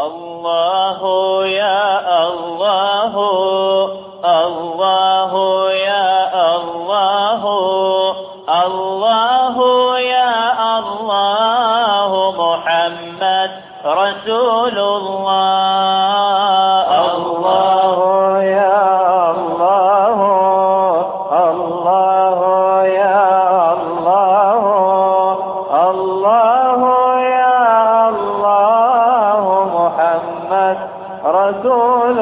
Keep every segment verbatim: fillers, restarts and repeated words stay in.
الله يا الله الله يا الله الله يا الله محمد رسول الله الله يا الله الله يا الله الله يا الله محمد رسول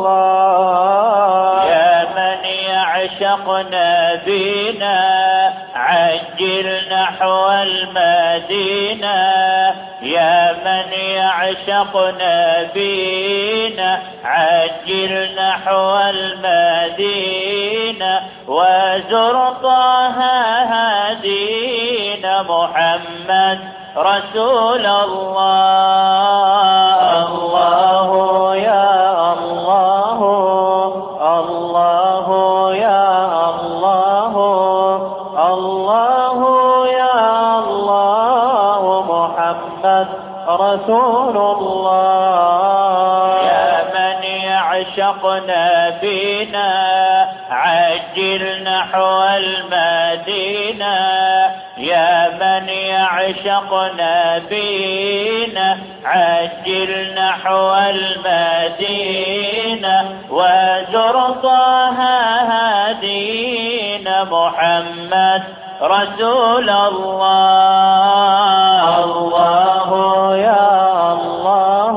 الله. يا من يعشق نبينا عجل نحو المدينة يا من يعشق نبينا عجل نحو المدينة وزر طه هدينا محمد رسول الله. الله يا الله الله يا الله الله يا الله محمد رسول الله. يا من يعشق نبينا عجل نحو المدينة يا من يعشق نبينا عجل نحو المدينة وزر طه هدينا محمد رسول الله. الله يا الله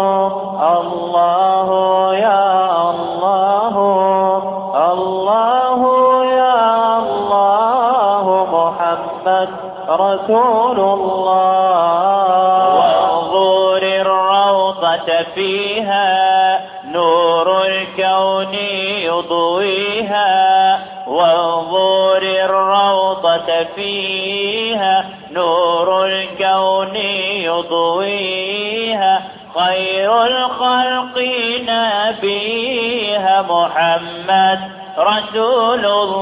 الله يا الله الله يا الله محمد رسول الله. وانظر الروضة فيها نور الكون يضويها وانظر الروضة فيها نور الكون يضويها خير الخلق نبيها محمد رسول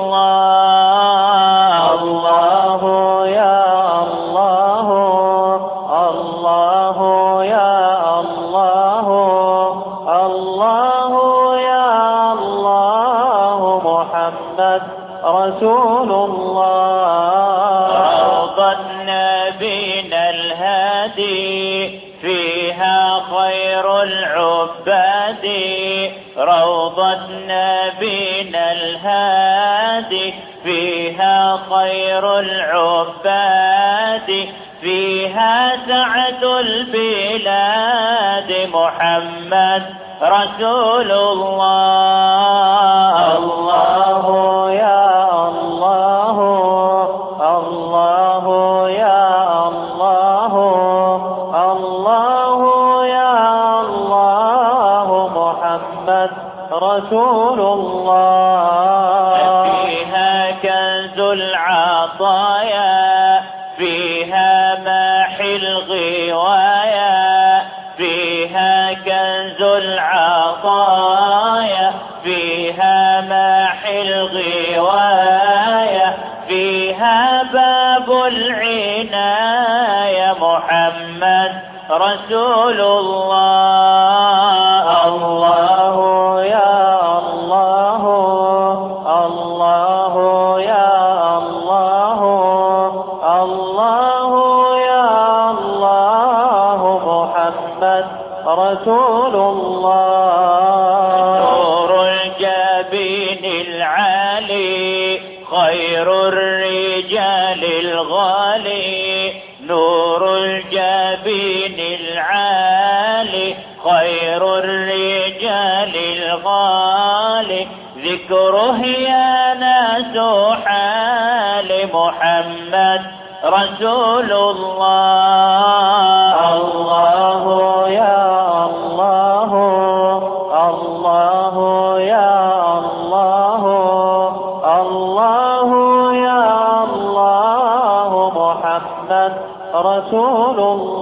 الله. الله يا الله الله يا الله الله يا الله محمد رسول الله. روضة نبينا الهادي فيها خير العباد روضة نبينا الهادي فيها خير العباد فيها سعة البلاد محمد رسول الله. الله يا الله الله يا الله الله يا الله محمد رسول الله. فيها كنز العطايا فيها ماحي الغوايا فيها كنز العطايا فيها ماحي الغواية فيها باب العناية محمد رسول الله. الله يا الله الله يا الله الله يا الله محمد رسول الله. نور الجبين العالي خير الرجال الغالي نور الجبين العالي خير الرجال الغالي ذكره يا ناس حال محمد رسول الله. الله يا الله الله يا الله الله يا الله محمد رسول الله.